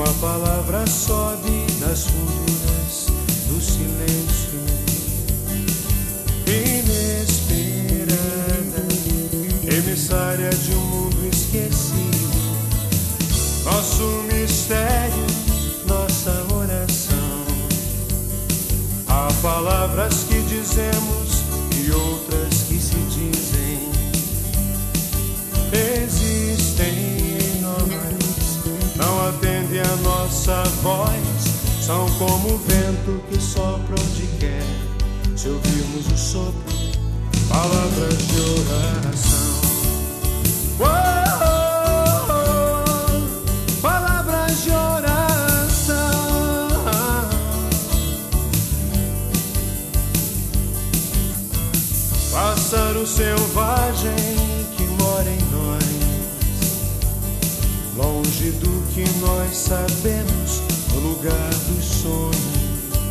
Tua palavra sobe das funduras do silêncio, inesperada, emissária de um mundo esquecido. Nosso mistério, nossa oração. Há palavras que dizemos e outras que se dizem. Existem em nós, não atendem a nossa voz. São como o vento que sopra onde quer. Se ouvirmos o sopro, palavras de oração. Palavras de oração. Pássaro selvagem que mora em nós, longe do que nós sabemos, no lugar dos sonhos,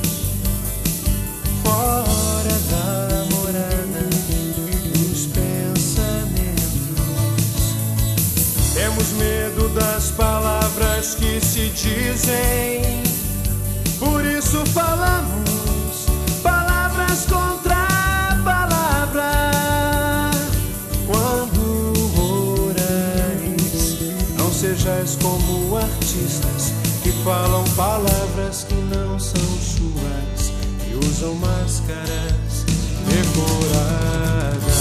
fora da morada dos pensamentos. Temos medo das palavras que se dizem, por isso falamos palavras contra palavra. Quando orais, não sejais como artistas que falam palavras que não são suas, que usam máscaras decoradas.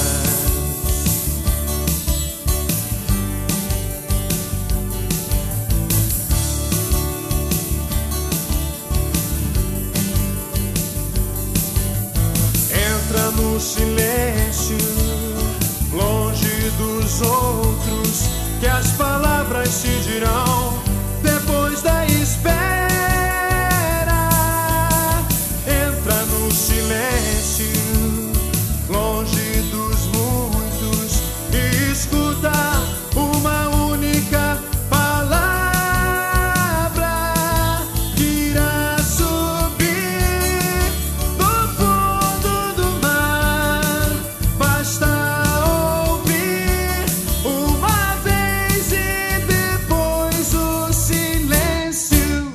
Entra no silêncio, longe dos outros, que as palavras se dirão depois da espera. Entra no silêncio, longe dos muitos, e escuta uma única palavra que irá subir do fundo do mar. Basta ouvir uma vez e depois o silêncio.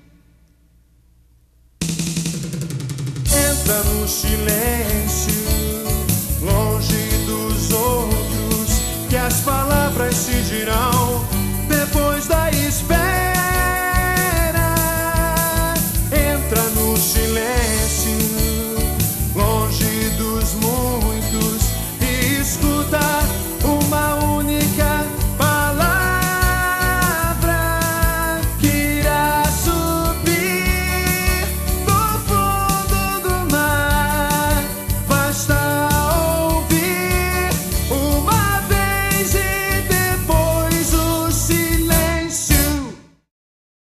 Entra no silêncio, longe dos outros, que as palavras se dirão depois da espera. Entra no silêncio, longe dos mundos,